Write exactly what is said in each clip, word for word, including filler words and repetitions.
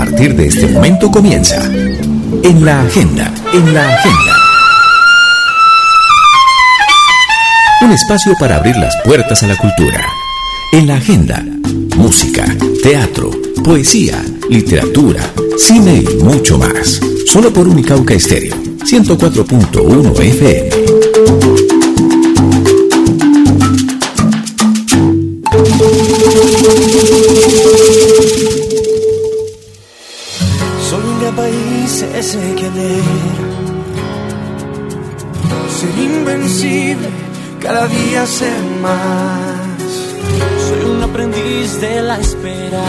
partir de este momento comienza En la Agenda, en la Agenda. Un espacio para abrir las puertas a la cultura. En la Agenda, música, teatro, poesía, literatura, cine y mucho más. Solo por Unicauca Estéreo, ciento cuatro punto uno F M. Soy un gran país, ese querer. Ser invencible, cada día ser más. Soy un aprendiz de la esperanza.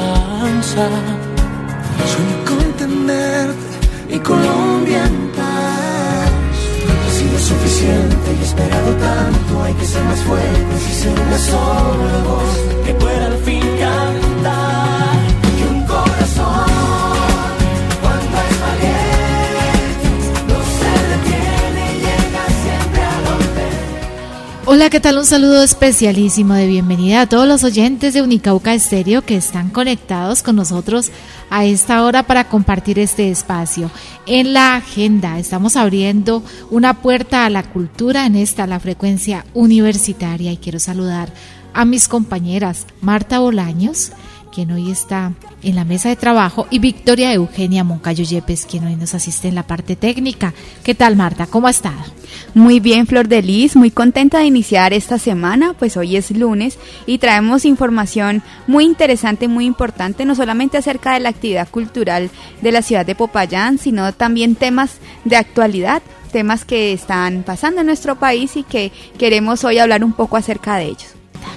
Soy contenderte y Colombia en paz. Ha sido suficiente y he esperado tanto. Hay que ser más fuertes y ser una sola voz que pueda al fin cantar. Que un corazón cuando es valiente no se detiene y llega siempre a donde. Hola, ¿qué tal? Un saludo especialísimo de bienvenida a todos los oyentes de Unicauca Estéreo que están conectados con nosotros a esta hora para compartir este espacio. En la Agenda estamos abriendo una puerta a la cultura en esta, la frecuencia universitaria, y quiero saludar a mis compañeras Marta Bolaños, quien hoy está en la mesa de trabajo, y Victoria Eugenia Moncayo Yepes, quien hoy nos asiste en la parte técnica. ¿Qué tal, Marta? ¿Cómo ha estado? Muy bien, Flor de Lis, muy contenta de iniciar esta semana, pues hoy es lunes y traemos información muy interesante, muy importante, no solamente acerca de la actividad cultural de la ciudad de Popayán, sino también temas de actualidad, temas que están pasando en nuestro país y que queremos hoy hablar un poco acerca de ellos.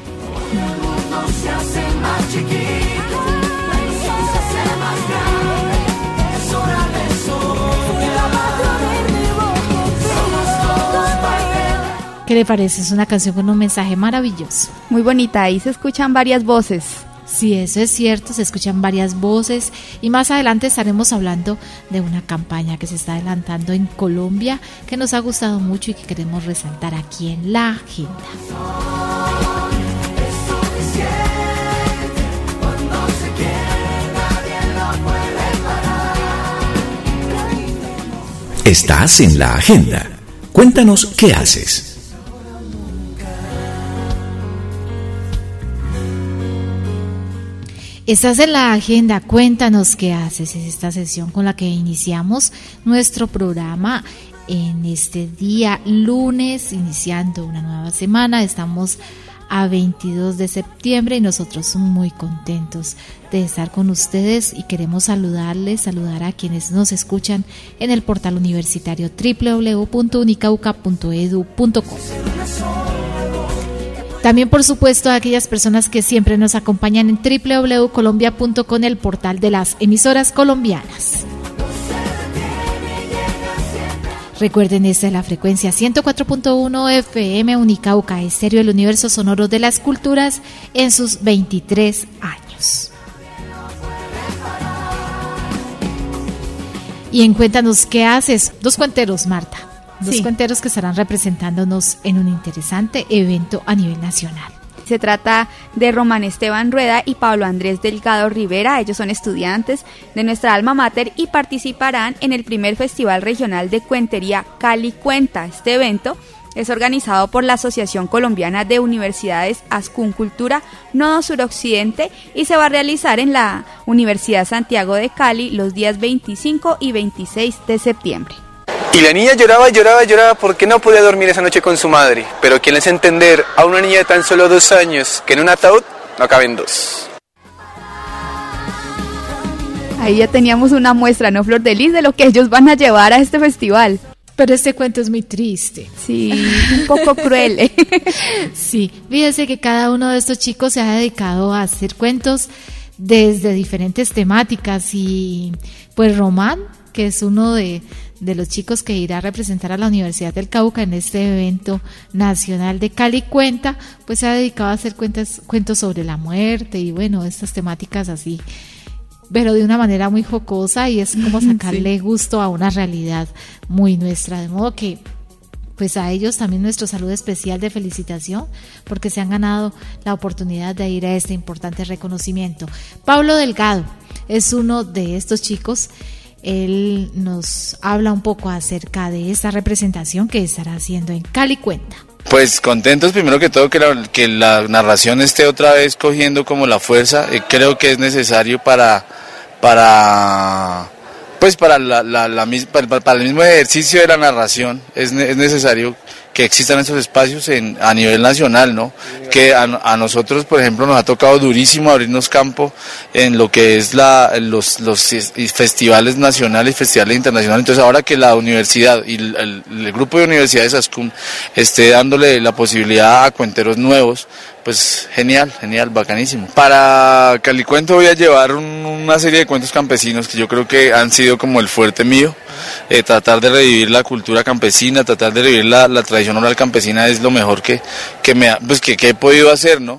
¿Qué le parece? Es una canción con un mensaje maravilloso. Muy bonita, ahí se escuchan varias voces. Sí, eso es cierto, se escuchan varias voces y más adelante estaremos hablando de una campaña que se está adelantando en Colombia que nos ha gustado mucho y que queremos resaltar aquí en la Agenda. Estás en la Agenda. Cuéntanos qué haces. Estás en la Agenda, cuéntanos qué haces. Es esta sesión con la que iniciamos nuestro programa en este día lunes, iniciando una nueva semana. Estamos a veintidós de septiembre y nosotros muy contentos de estar con ustedes y queremos saludarles, saludar a quienes nos escuchan en el portal universitario doble u doble u doble u punto unicauca punto e d u punto co. También, por supuesto, a aquellas personas que siempre nos acompañan en doble u doble u doble u punto colombia punto com, el portal de las emisoras colombianas. Recuerden, esta es la frecuencia ciento cuatro punto uno F M, Unicauca Estéreo, el universo sonoro de las culturas en sus veintitrés años. Y en Cuéntanos qué haces, dos cuenteros, Marta. Dos sí. cuenteros que estarán representándonos en un interesante evento a nivel nacional. Se trata de Román Esteban Rueda y Pablo Andrés Delgado Rivera. Ellos son estudiantes de nuestra alma mater y participarán en el primer Festival Regional de Cuentería Cali Cuenta. Este evento es organizado por la Asociación Colombiana de Universidades Ascuncultura Nodo Suroccidente y se va a realizar en la Universidad Santiago de Cali los días veinticinco y veintiséis de septiembre. Y la niña lloraba y lloraba y lloraba porque no podía dormir esa noche con su madre. Pero ¿quién les entender a una niña de tan solo dos años que en un ataúd no caben dos? Ahí ya teníamos una muestra, ¿no, Flor de Lis, de lo que ellos van a llevar a este festival? Pero este cuento es muy triste. Sí, un poco cruel. Sí, fíjese que cada uno de estos chicos se ha dedicado a hacer cuentos desde diferentes temáticas y pues Román, que es uno de, de los chicos que irá a representar a la Universidad del Cauca en este evento nacional de Cali Cuenta, pues se ha dedicado a hacer cuentas, cuentos sobre la muerte y bueno, estas temáticas así, pero de una manera muy jocosa y es como sacarle sí. gusto a una realidad muy nuestra, de modo que pues a ellos también nuestro saludo especial de felicitación porque se han ganado la oportunidad de ir a este importante reconocimiento. Pablo Delgado, es uno de estos chicos. Él nos habla un poco acerca de esta representación que estará haciendo en Cali Cuenta. Pues contentos primero que todo que la, que la narración esté otra vez cogiendo como la fuerza. Eh, creo que es necesario para, para pues para, la, la, la, para, para el mismo ejercicio de la narración, es, es necesario que existan estos espacios en, a nivel nacional, ¿no? Que a, a nosotros, por ejemplo, nos ha tocado durísimo abrirnos campo en lo que es la, los, los festivales nacionales, festivales internacionales. Entonces, ahora que la universidad y el, el, el grupo de universidades ASCUM esté dándole la posibilidad a cuenteros nuevos, pues genial, genial, bacanísimo. Para Calicuento voy a llevar un, una serie de cuentos campesinos que yo creo que han sido como el fuerte mío. Eh, tratar de revivir la cultura campesina, tratar de revivir la, la tradición oral campesina es lo mejor que, que, me ha, pues que, que he podido hacer, ¿no?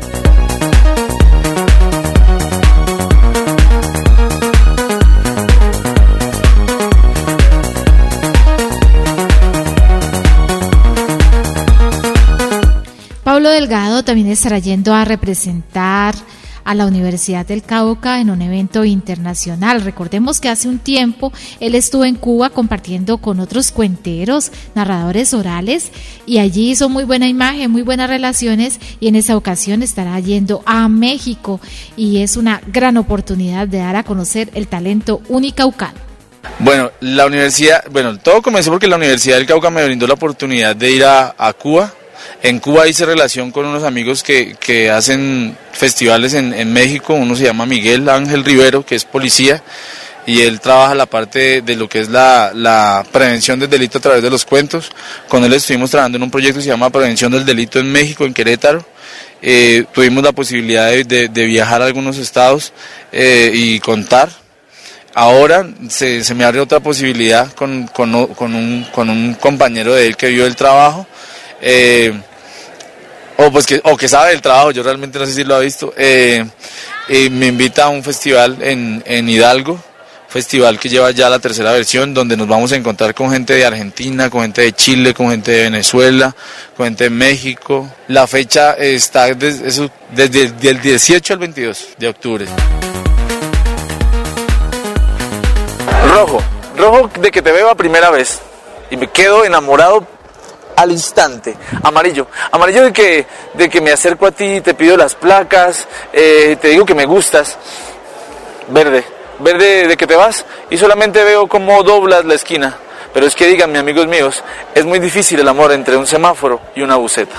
Pablo Delgado también estará yendo a representar a la Universidad del Cauca en un evento internacional. Recordemos que hace un tiempo él estuvo en Cuba compartiendo con otros cuenteros, narradores orales, y allí hizo muy buena imagen, muy buenas relaciones, y en esa ocasión estará yendo a México, y es una gran oportunidad de dar a conocer el talento unicaucano. Bueno, la universidad, bueno, todo comenzó porque la Universidad del Cauca me brindó la oportunidad de ir a, a Cuba. En Cuba hice relación con unos amigos que, que hacen festivales en, en México. Uno se llama Miguel Ángel Rivero, que es policía, y él trabaja la parte de, de lo que es la, la prevención del delito a través de los cuentos. Con él estuvimos trabajando en un proyecto que se llama Prevención del Delito en México, en Querétaro. Eh, tuvimos la posibilidad de, de, de viajar a algunos estados eh, y contar. Ahora se, se me abre otra posibilidad con, con, con, un, con un compañero de él que vio el trabajo. Eh, o pues que o que sabe del trabajo, yo realmente no sé si lo ha visto, eh, eh, me invita a un festival en, en Hidalgo, festival que lleva ya la tercera versión, donde nos vamos a encontrar con gente de Argentina, con gente de Chile, con gente de Venezuela, con gente de México. La fecha está desde, eso, desde el dieciocho al veintidós de octubre. Rojo, rojo de que te veo a primera vez y me quedo enamorado al instante. Amarillo, amarillo de que, de que me acerco a ti, te pido las placas, eh, te digo que me gustas. Verde, verde de que te vas y solamente veo cómo doblas la esquina. Pero es que díganme, amigos míos, es muy difícil el amor entre un semáforo y una buceta.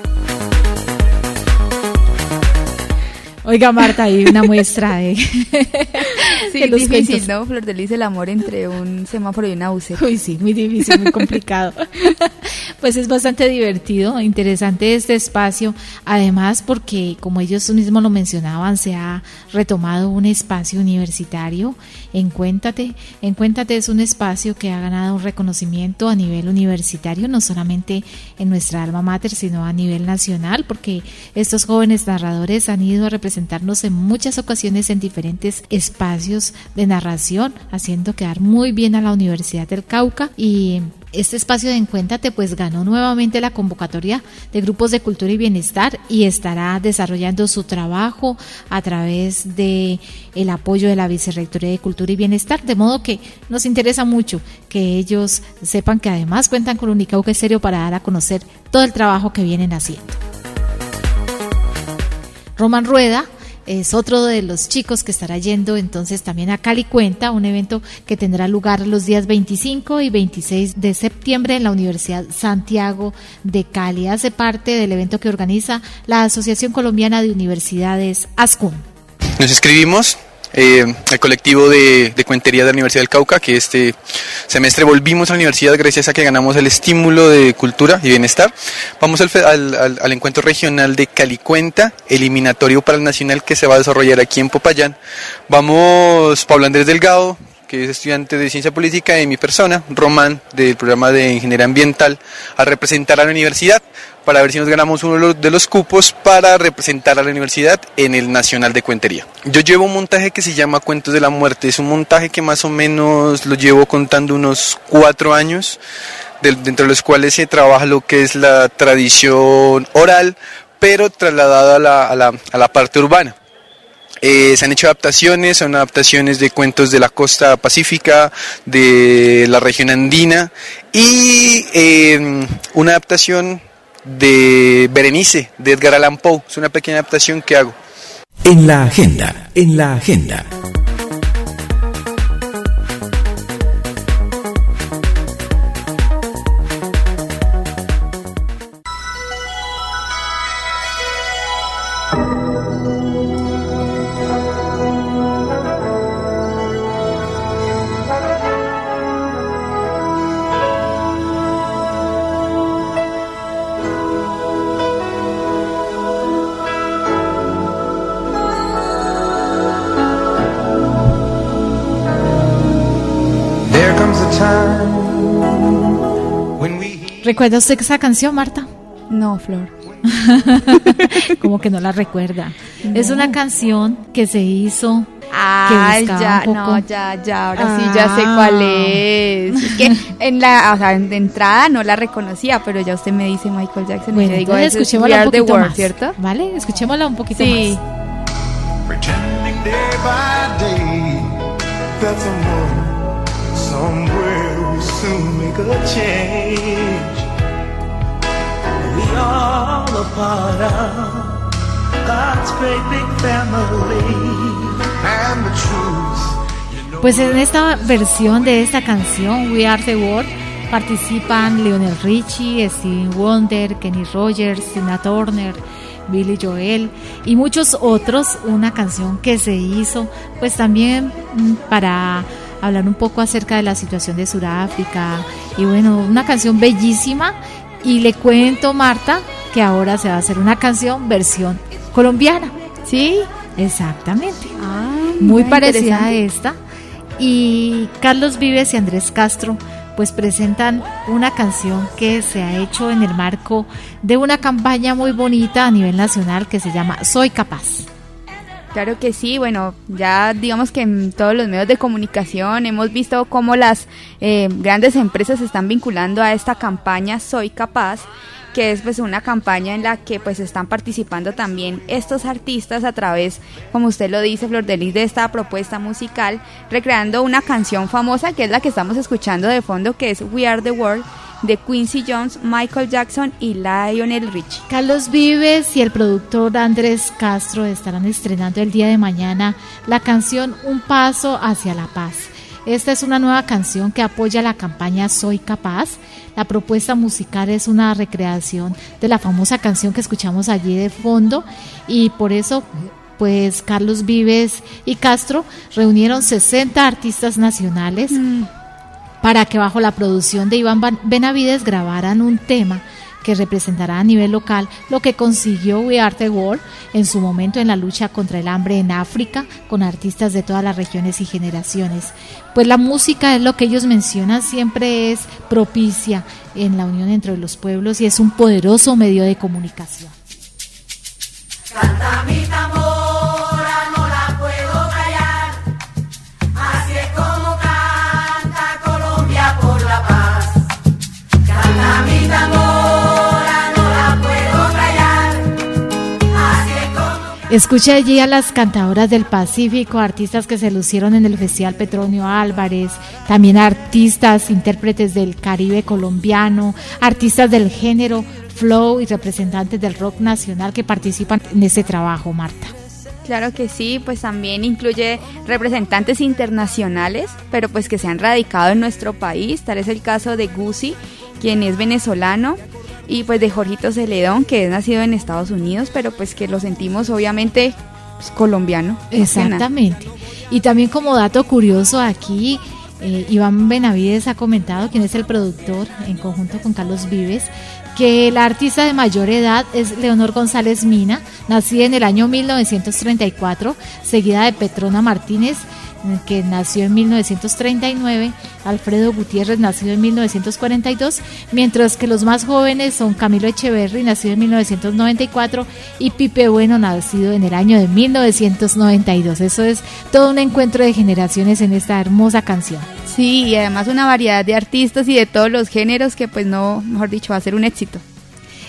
Oiga, Marta, hay una muestra de... Sí, es difícil, cuentos. ¿No? Flor de Lis, el amor entre un semáforo y una buceta. Uy, sí, muy difícil, muy complicado. Pues es bastante divertido, interesante este espacio, además porque, como ellos mismos lo mencionaban, se ha retomado un espacio universitario. Encuéntate, Encuéntate es un espacio que ha ganado un reconocimiento a nivel universitario, no solamente en nuestra alma mater, sino a nivel nacional, porque estos jóvenes narradores han ido a representarnos en muchas ocasiones en diferentes espacios de narración, haciendo quedar muy bien a la Universidad del Cauca. Y este espacio de Encuéntate pues ganó nuevamente la convocatoria de grupos de cultura y bienestar y estará desarrollando su trabajo a través de el apoyo de la Vicerrectoría de Cultura y Bienestar, de modo que nos interesa mucho que ellos sepan que además cuentan con Unicauca Estéreo para dar a conocer todo el trabajo que vienen haciendo. Román Rueda es otro de los chicos que estará yendo entonces también a Cali Cuenta, un evento que tendrá lugar los días veinticinco y veintiséis de septiembre en la Universidad Santiago de Cali. Hace parte del evento que organiza la Asociación Colombiana de Universidades ASCUM. Nos inscribimos, eh, el colectivo de, de cuentería de la Universidad del Cauca, que este semestre volvimos a la universidad gracias a que ganamos el estímulo de cultura y bienestar. Vamos al, al, al, al encuentro regional de Cali Cuenta, eliminatorio para el nacional que se va a desarrollar aquí en Popayán. Vamos Pablo Andrés Delgado, que es estudiante de Ciencia Política, y mi persona, Román, del programa de Ingeniería Ambiental, a representar a la universidad para ver si nos ganamos uno de los cupos para representar a la universidad en el Nacional de Cuentería. Yo llevo un montaje que se llama Cuentos de la Muerte. Es un montaje que más o menos lo llevo contando unos cuatro años, dentro de los cuales se trabaja lo que es la tradición oral, pero trasladada a la, a la, a la parte urbana. Eh, se han hecho adaptaciones, son adaptaciones de cuentos de la costa pacífica, de la región andina y eh, una adaptación de Berenice, de Edgar Allan Poe. Es una pequeña adaptación que hago. En la agenda, en la agenda. ¿Recuerda usted esa canción, Marta? No, Flor. Como que no la recuerda. No. Es una canción que se hizo. Ay, ya, poco... no, ya, ya, ahora ah. sí ya sé cuál es. Es que en la, o sea, en de entrada no la reconocía, pero ya usted me dice Michael Jackson bueno, y yo digo, entonces escuchémosla un poquito World, más, ¿cierto? ¿Vale? Escuchémosla un poquito sí. más. Pretending day by day that someone somewhere will soon make a change. We all a part of God's great big family. And the truth. Pues en esta versión de esta canción, We Are the World, participan Lionel Richie, Stevie Wonder, Kenny Rogers, Tina Turner, Billy Joel y muchos otros. Una canción que se hizo pues también para hablar un poco acerca de la situación de Sudáfrica y bueno, una canción bellísima. Y le cuento, Marta, que ahora se va a hacer una canción versión colombiana. ¿Sí? Exactamente. Ah, muy parecida a esta. Y Carlos Vives y Andrés Castro pues presentan una canción que se ha hecho en el marco de una campaña muy bonita a nivel nacional que se llama Soy Capaz. Claro que sí, bueno, ya digamos que en todos los medios de comunicación hemos visto cómo las eh, grandes empresas se están vinculando a esta campaña Soy Capaz, que es pues una campaña en la que pues están participando también estos artistas a través, como usted lo dice, Flor de Lis, de esta propuesta musical, recreando una canción famosa que es la que estamos escuchando de fondo, que es We Are the World, de Quincy Jones, Michael Jackson y Lionel Richie. Carlos Vives y el productor Andrés Castro estarán estrenando el día de mañana la canción Un Paso hacia la Paz. Esta es una nueva canción que apoya la campaña Soy Capaz. La propuesta musical es una recreación de la famosa canción que escuchamos allí de fondo y por eso pues Carlos Vives y Castro reunieron sesenta artistas nacionales mm. para que bajo la producción de Iván Benavides grabaran un tema que representará a nivel local lo que consiguió We Are the World en su momento en la lucha contra el hambre en África, con artistas de todas las regiones y generaciones. Pues la música es lo que ellos mencionan, siempre es propicia en la unión entre los pueblos y es un poderoso medio de comunicación. Canta mi tambora, no la puedo callar, así es como canta Colombia por la paz. Canta mi tambora, no la puedo callar, así es como... Escucha allí a las cantadoras del Pacífico, artistas que se lucieron en el Festival Petronio Álvarez, también artistas, intérpretes del Caribe colombiano, artistas del género flow y representantes del rock nacional que participan en este trabajo, Marta. Claro que sí, pues también incluye representantes internacionales, pero pues que se han radicado en nuestro país. Tal es el caso de Gucci, quien es venezolano, y pues de Jorgito Celedón, que es nacido en Estados Unidos, pero pues que lo sentimos obviamente pues, colombiano. Exactamente. Y también como dato curioso aquí, eh, Iván Benavides ha comentado, quien es el productor en conjunto con Carlos Vives, que la artista de mayor edad es Leonor González Mina, nacida en el año mil novecientos treinta y cuatro, seguida de Petrona Martínez, que nació en mil novecientos treinta y nueve, Alfredo Gutiérrez, nacido en mil novecientos cuarenta y dos, mientras que los más jóvenes son Camilo Echeverry, nacido en mil novecientos noventa y cuatro, y Pipe Bueno, nacido en el año de mil novecientos noventa y dos. Eso es todo un encuentro de generaciones en esta hermosa canción. Sí, y además una variedad de artistas y de todos los géneros que pues no, mejor dicho, va a ser un éxito.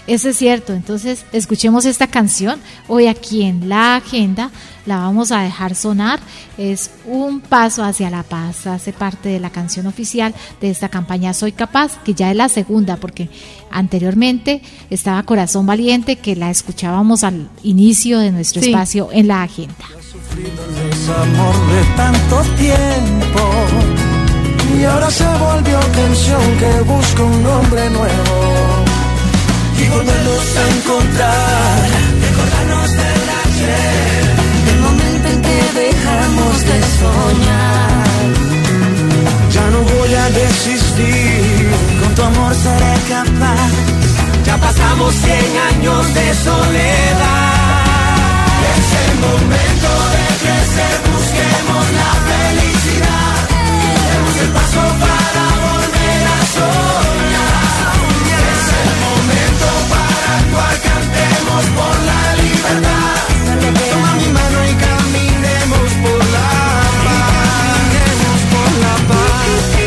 Eso es cierto, entonces escuchemos esta canción. Hoy aquí en La Agenda la vamos a dejar sonar. Es un paso hacia la paz, hace parte de la canción oficial de esta campaña Soy Capaz, que ya es la segunda, porque anteriormente estaba Corazón Valiente, que la escuchábamos al inicio de nuestro sí. espacio en La Agenda. He sufrido el desamor de tanto tiempo y ahora se volvió canción que busca un nombre nuevo. Y volvernos a encontrar, recordarnos del ayer, el momento en que dejamos de soñar. Ya no voy a desistir, con tu amor seré capaz. Ya pasamos cien años de soledad. Es el momento de crecer, busquemos la felicidad. Demos el paso para volver a soñar. Es el momento para actuar, cantemos por la libertad. Toma mi mano y caminemos por la paz. Caminemos por la paz.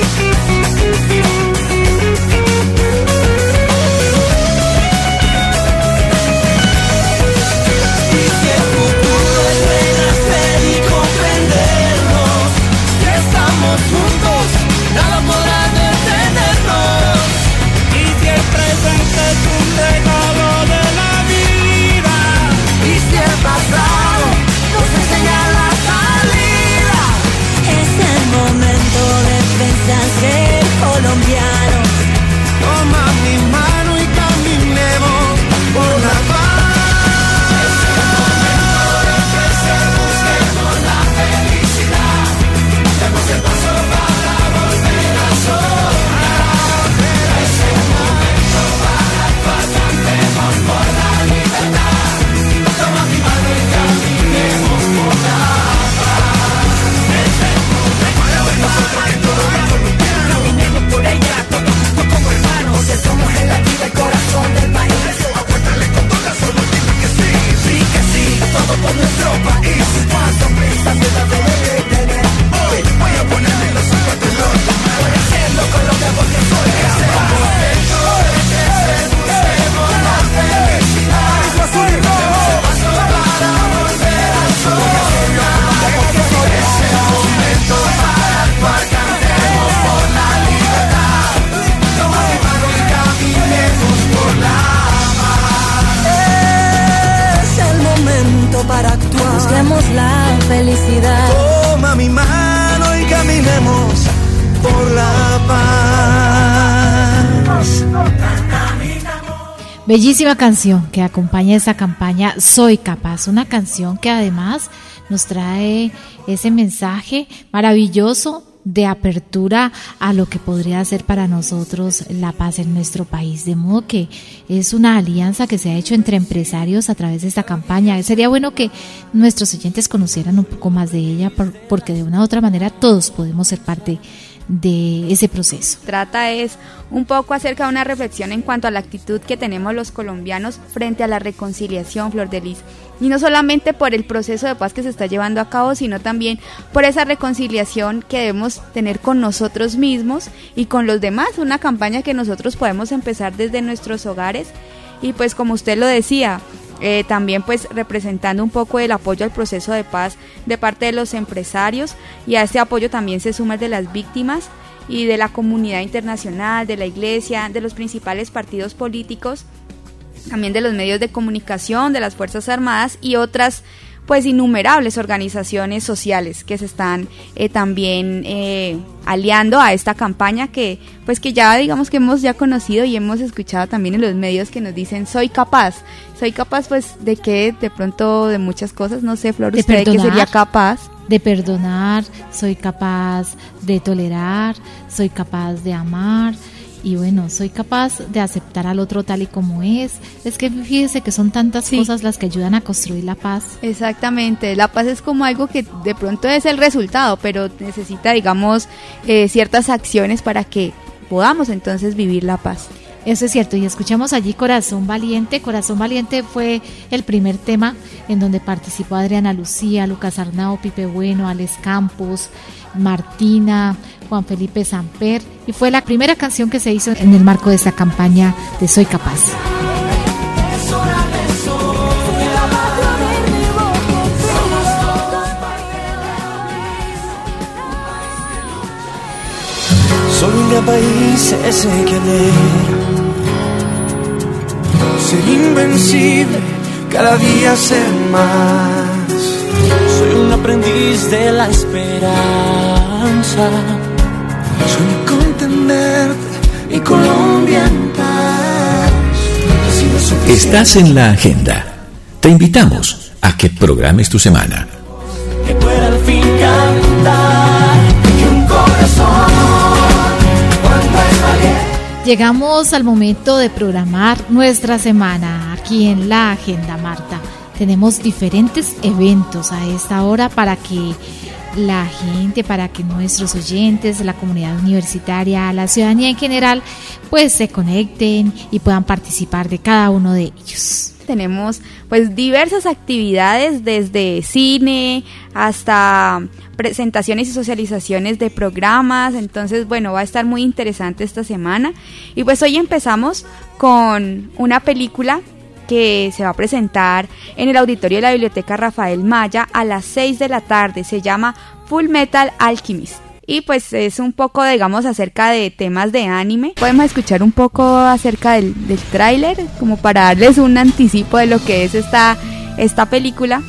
Y si el futuro es renacer y comprendernos, que estamos juntos, nada podrá detenernos. Y si el presente es un regalo de la vida, y si el pasado nos enseña la salida, es el momento de pensar ser colombianos. Toma mi mano y caminemos por la paz. Es el momento de crecer, busquemos la felicidad. Demos el paso para volver a soñar. Es el momento para actuar, cantemos por la libertad. Toma mi mano y caminemos por la paz. Es el momento para que todo el colombiano caminemos por ella, todos juntos como hermanos. Que somos el latido, el corazón del país. Apuéstale con toda, solo dime que sí. Sí, que sí, todo por nuestro país. Más sonrisas de la detener. Hoy voy a ponerle los zapatos los demás. Voy a hacerlo con lo que porque soy capaz. Es el momento de crecer, busquemos la felicidad. Demos el paso para volver a soñar. Es el momento para actuar, cantemos por la libertad. Toma mi mano y caminemos por la paz. Es el momento para actuar, busquemos la felicidad. Toma mi mano y caminemos por la paz. Bellísima canción que acompaña esa campaña Soy Capaz, una canción que además nos trae ese mensaje maravilloso de apertura a lo que podría ser para nosotros la paz en nuestro país, de modo que es una alianza que se ha hecho entre empresarios a través de esta campaña. Sería bueno que nuestros oyentes conocieran un poco más de ella, porque de una u otra manera todos podemos ser parte de ese proceso. Trata es un poco acerca de una reflexión en cuanto a la actitud que tenemos los colombianos frente a la reconciliación, Flor de Lis, y no solamente por el proceso de paz que se está llevando a cabo, sino también por esa reconciliación que debemos tener con nosotros mismos y con los demás, una campaña que nosotros podemos empezar desde nuestros hogares y pues como usted lo decía, Eh, también pues representando un poco el apoyo al proceso de paz de parte de los empresarios, y a este apoyo también se suma el de las víctimas y de la comunidad internacional, de la iglesia, de los principales partidos políticos, también de los medios de comunicación, de las Fuerzas Armadas y otras pues innumerables organizaciones sociales que se están eh, también eh, aliando a esta campaña que pues que ya digamos que hemos ya conocido y hemos escuchado también en los medios que nos dicen soy capaz, soy capaz pues de que de pronto de muchas cosas, no sé Flor, ¿usted qué sería capaz? De perdonar, soy capaz de tolerar, soy capaz de amar. Y bueno, soy capaz de aceptar al otro tal y como es. Es que fíjese que son tantas sí. cosas las que ayudan a construir la paz. Exactamente, la paz es como algo que de pronto es el resultado, pero necesita, digamos, eh, ciertas acciones para que podamos entonces vivir la paz. Eso es cierto, y escuchamos allí Corazón Valiente. Corazón Valiente fue el primer tema en donde participó Adriana Lucía, Lucas Arnao, Pipe Bueno, Alex Campos, Martina, Juan Felipe Samper, y fue la primera canción que se hizo en el marco de esta campaña de Soy Capaz. Soy un gran país, ese querer. Ser invencible, cada día ser más. Soy un aprendiz de la esperanza. Soy con tenerte y Colombia en paz. Estás en la agenda. Te invitamos a que programes tu semana. Que pueda al fin cantar, que un corazón cuando es valiente. Llegamos al momento de programar nuestra semana aquí en la agenda, Marta. Tenemos diferentes eventos a esta hora para que la gente, para que nuestros oyentes, la comunidad universitaria, la ciudadanía en general, pues se conecten y puedan participar de cada uno de ellos. Tenemos pues diversas actividades, desde cine hasta presentaciones y socializaciones de programas. Entonces, bueno, va a estar muy interesante esta semana. Y pues hoy empezamos con una película que se va a presentar en el auditorio de la Biblioteca Rafael Maya a las seis de la tarde. Se llama Full Metal Alchemist. Y pues es un poco, digamos, acerca de temas de anime. Podemos escuchar un poco acerca del, del tráiler, como para darles un anticipo de lo que es esta, esta película.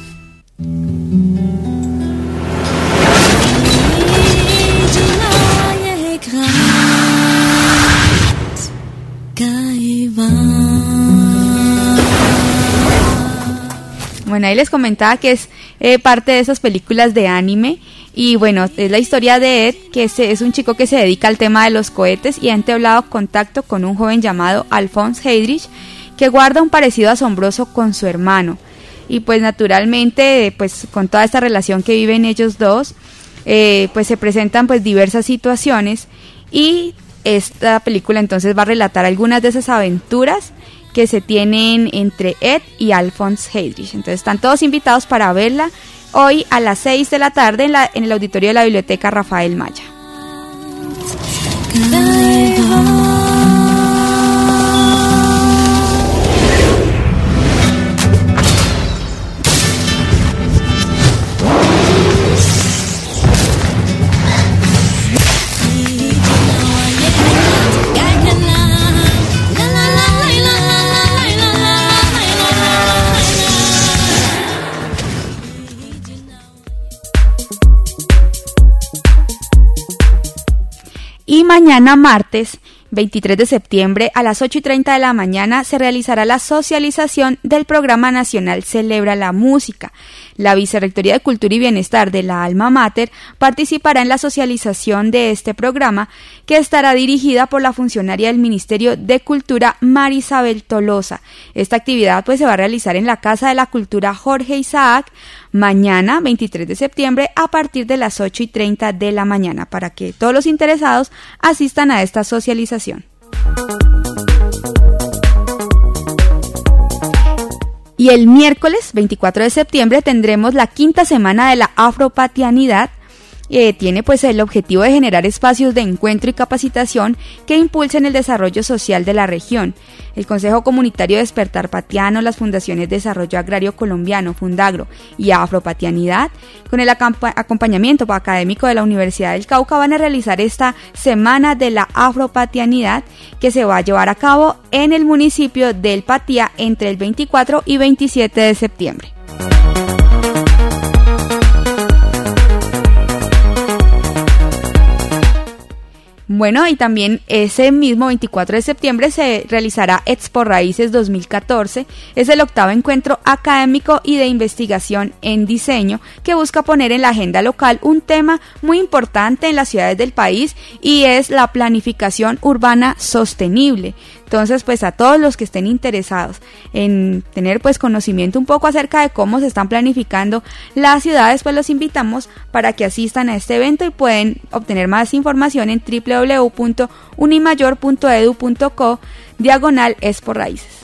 Bueno, ahí les comentaba que es eh, parte de esas películas de anime. Y bueno, es la historia de Ed, que es, es un chico que se dedica al tema de los cohetes y ha entablado contacto con un joven llamado Alphonse Heydrich, que guarda un parecido asombroso con su hermano. Y pues naturalmente, pues con toda esta relación que viven ellos dos, eh, pues se presentan pues diversas situaciones, y esta película entonces va a relatar algunas de esas aventuras que se tienen entre Ed y Alphonse Heydrich. Entonces están todos invitados para verla hoy a las seis de la tarde en, la, en el auditorio de la Biblioteca Rafael Maya. Y mañana martes veintitrés de septiembre a las ocho y treinta de la mañana se realizará la socialización del Programa Nacional Celebra la Música. La Vicerrectoría de Cultura y Bienestar de la Alma Mater participará en la socialización de este programa, que estará dirigida por la funcionaria del Ministerio de Cultura Marisabel Tolosa. Esta actividad pues se va a realizar en la Casa de la Cultura Jorge Isaac mañana veintitrés de septiembre a partir de las ocho y treinta de la mañana, para que todos los interesados asistan a esta socialización. Y el miércoles veinticuatro de septiembre tendremos la quinta semana de la Afropatianidad. Eh, tiene pues el objetivo de generar espacios de encuentro y capacitación que impulsen el desarrollo social de la región. El Consejo Comunitario Despertar Patiano, las Fundaciones de Desarrollo Agrario Colombiano, Fundagro y Afropatianidad, con el acampa- acompañamiento académico de la Universidad del Cauca, van a realizar esta Semana de la Afropatianidad, que se va a llevar a cabo en el municipio del Patía entre el veinticuatro y veintisiete de septiembre. Bueno, y también ese mismo veinticuatro de septiembre se realizará Expo Raíces dos mil catorce. Es el octavo encuentro académico y de investigación en diseño que busca poner en la agenda local un tema muy importante en las ciudades del país, y es la planificación urbana sostenible. Entonces, pues a todos los que estén interesados en tener pues conocimiento un poco acerca de cómo se están planificando las ciudades, pues los invitamos para que asistan a este evento, y pueden obtener más información en doble u doble u doble u punto unimayor punto e d u punto co diagonal Expo Raíces.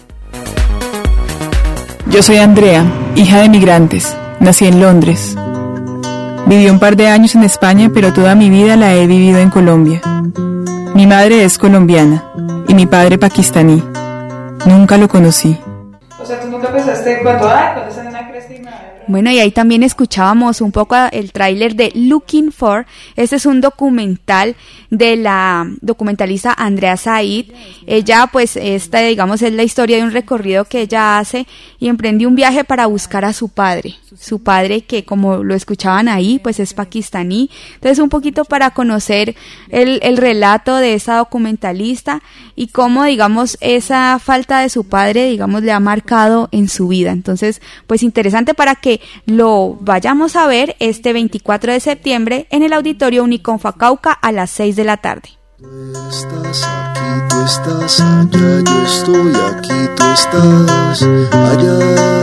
Yo soy Andrea, hija de migrantes. Nací en Londres. Viví un par de años en España, pero toda mi vida la he vivido en Colombia. Mi madre es colombiana y mi padre pakistaní. Nunca lo conocí. O sea, tú nunca pensaste cuando, ay, cuando estás en una cresta. Bueno, y ahí también escuchábamos un poco el tráiler de Looking For. Este es un documental de la documentalista Andrea Said. Ella, pues, esta, digamos, es la historia de un recorrido que ella hace y emprende un viaje para buscar a su padre. Su padre, que como lo escuchaban ahí, pues es pakistaní. Entonces, un poquito para conocer el, el relato de esa documentalista y cómo, digamos, esa falta de su padre, digamos, le ha marcado en su vida. Entonces, pues interesante para que lo vayamos a ver este veinticuatro de septiembre en el Auditorio Uniconfa Cauca a las seis de la tarde. Tú estás aquí, tú estás allá, yo estoy aquí, tú estás allá.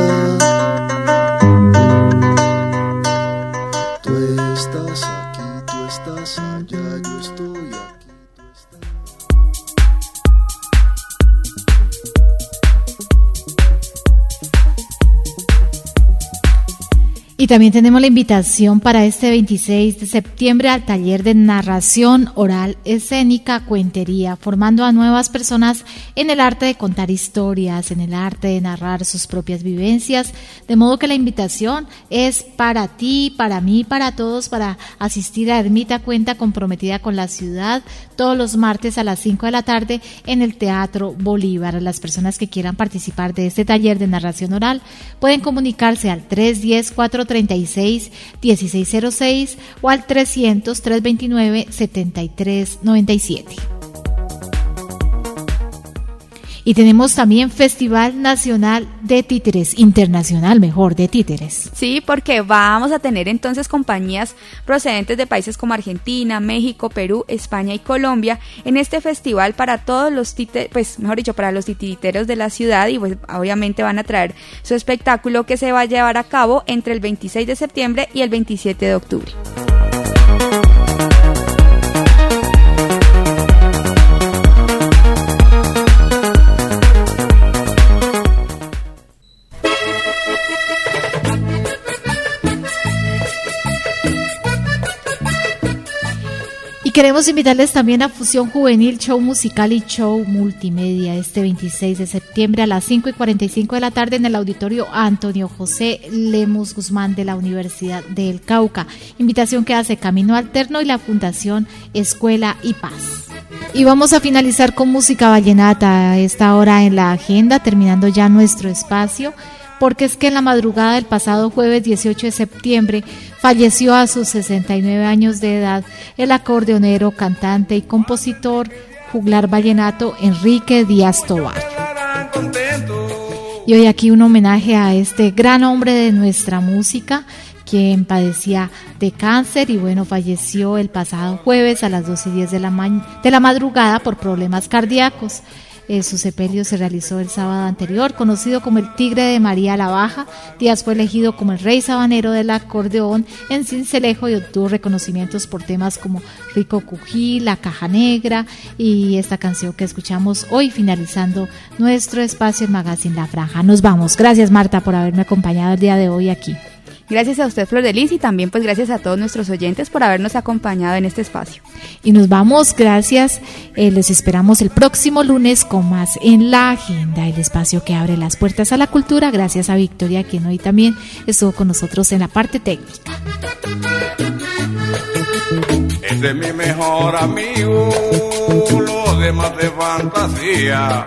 Tú estás aquí, tú estás allá, yo estoy aquí, tú estás. Y también tenemos la invitación para este veintiséis de septiembre al taller de narración oral escénica Cuentería, formando a nuevas personas en el arte de contar historias, en el arte de narrar sus propias vivencias, de modo que la invitación es para ti, para mí, para todos, para asistir a Ermita Cuenta, comprometida con la ciudad, todos los martes a las cinco de la tarde en el Teatro Bolívar. Las personas que quieran participar de este taller de narración oral pueden comunicarse al tres uno cero, cuatro tres seis, uno seis cero seis o al trescientos, trescientos veintinueve, setenta y tres noventa y siete. Y tenemos también Festival Nacional de Títeres, internacional mejor, de títeres. Sí, porque vamos a tener entonces compañías procedentes de países como Argentina, México, Perú, España y Colombia en este festival para todos los títeres, pues mejor dicho, para los titiriteros de la ciudad, y pues obviamente van a traer su espectáculo que se va a llevar a cabo entre el veintiséis de septiembre y el veintisiete de octubre. Queremos invitarles también a Fusión Juvenil, show musical y show multimedia este veintiséis de septiembre a las cinco y cuarenta y cinco de la tarde en el Auditorio Antonio José Lemos Guzmán de la Universidad del Cauca. Invitación que hace Camino Alterno y la Fundación Escuela y Paz. Y vamos a finalizar con música vallenata a esta hora en la agenda, terminando ya nuestro espacio, porque es que en la madrugada del pasado jueves dieciocho de septiembre falleció a sus sesenta y nueve años de edad el acordeonero, cantante y compositor juglar vallenato Enrique Díaz Tovar. Y hoy aquí un homenaje a este gran hombre de nuestra música, quien padecía de cáncer y bueno, falleció el pasado jueves a las dos y diez de la, ma- de la madrugada por problemas cardíacos. Eh, su sepelio se realizó el sábado anterior. Conocido como el Tigre de María la Baja, Díaz fue elegido como el rey sabanero del acordeón en Sincelejo y obtuvo reconocimientos por temas como Rico Cují, La Caja Negra y esta canción que escuchamos hoy, finalizando nuestro espacio en Magazine La Franja. Nos vamos. Gracias, Marta, por haberme acompañado el día de hoy aquí. Gracias a usted, Flor de Lis, y también pues gracias a todos nuestros oyentes por habernos acompañado en este espacio. Y nos vamos, gracias, eh, les esperamos el próximo lunes con más en la agenda, el espacio que abre las puertas a la cultura, gracias a Victoria, quien hoy también estuvo con nosotros en la parte técnica. Ese es mi mejor amigo, lo demás de fantasía.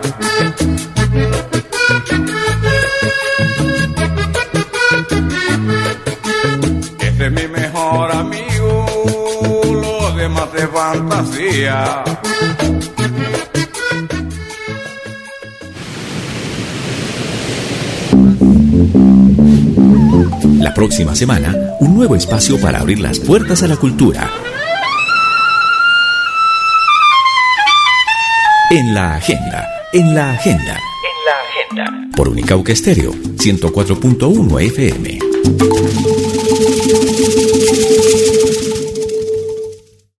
Ese es mi mejor amigo, lo demás de fantasía. La próxima semana, un nuevo espacio para abrir las puertas a la cultura. En la agenda, en la agenda. En la agenda. Por Unicauca Estéreo, ciento cuatro punto uno F M.